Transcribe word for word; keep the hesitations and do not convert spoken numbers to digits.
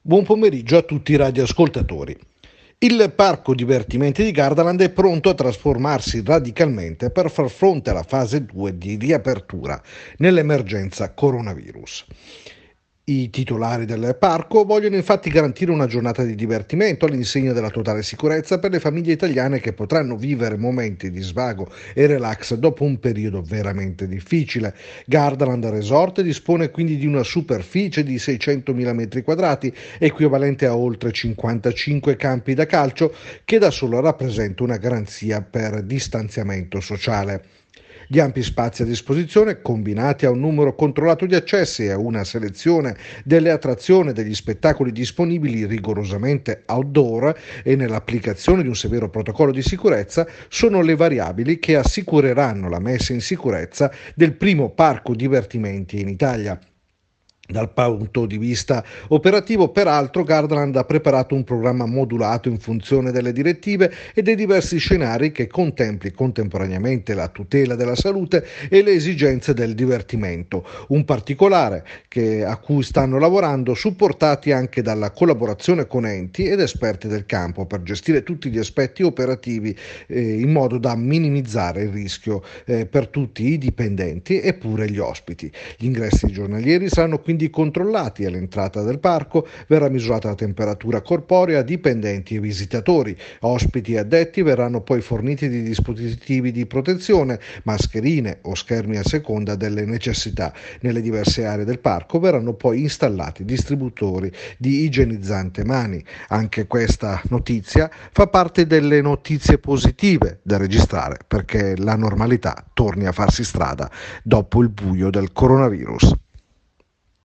Buon pomeriggio a tutti i radioascoltatori. Il parco divertimenti di Gardaland è pronto a trasformarsi radicalmente per far fronte alla fase due di riapertura nell'emergenza coronavirus. I titolari del parco vogliono infatti garantire una giornata di divertimento all'insegna della totale sicurezza per le famiglie italiane che potranno vivere momenti di svago e relax dopo un periodo veramente difficile. Gardaland Resort dispone quindi di una superficie di seicentomila metri quadrati, equivalente a oltre cinquantacinque campi da calcio, che da solo rappresenta una garanzia per distanziamento sociale. Gli ampi spazi a disposizione, combinati a un numero controllato di accessi e a una selezione delle attrazioni e degli spettacoli disponibili rigorosamente outdoor e nell'applicazione di un severo protocollo di sicurezza, sono le variabili che assicureranno la messa in sicurezza del primo parco divertimenti in Italia. Dal punto di vista operativo, peraltro, Gardaland ha preparato un programma modulato in funzione delle direttive e dei diversi scenari che contempli contemporaneamente la tutela della salute e le esigenze del divertimento. Un particolare che, a cui stanno lavorando, supportati anche dalla collaborazione con enti ed esperti del campo per gestire tutti gli aspetti operativi eh, in modo da minimizzare il rischio eh, per tutti i dipendenti e pure gli ospiti. Gli ingressi giornalieri saranno quindi controllati all'entrata del parco, verrà misurata la temperatura corporea a dipendenti e visitatori. Ospiti e addetti verranno poi forniti di dispositivi di protezione, mascherine o schermi a seconda delle necessità. Nelle diverse aree del parco verranno poi installati distributori di igienizzante mani. Anche questa notizia fa parte delle notizie positive da registrare, perché la normalità torni a farsi strada dopo il buio del coronavirus.